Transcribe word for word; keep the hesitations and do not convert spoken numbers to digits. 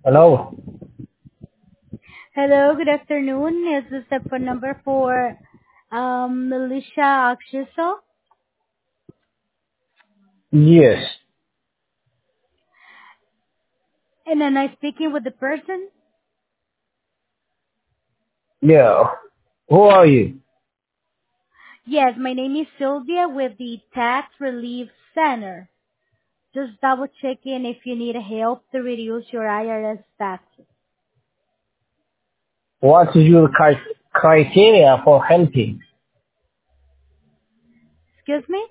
Hello. Hello, good afternoon. Is this the phone number for um, Militia Akshiso? Yes. And am I speaking with the person? Yeah. Who are you? Yes, my name is Sylvia with the Tax Relief Center. Just double checking if you need help to reduce your I R S taxes. What is your cri- criteria for helping? Excuse me?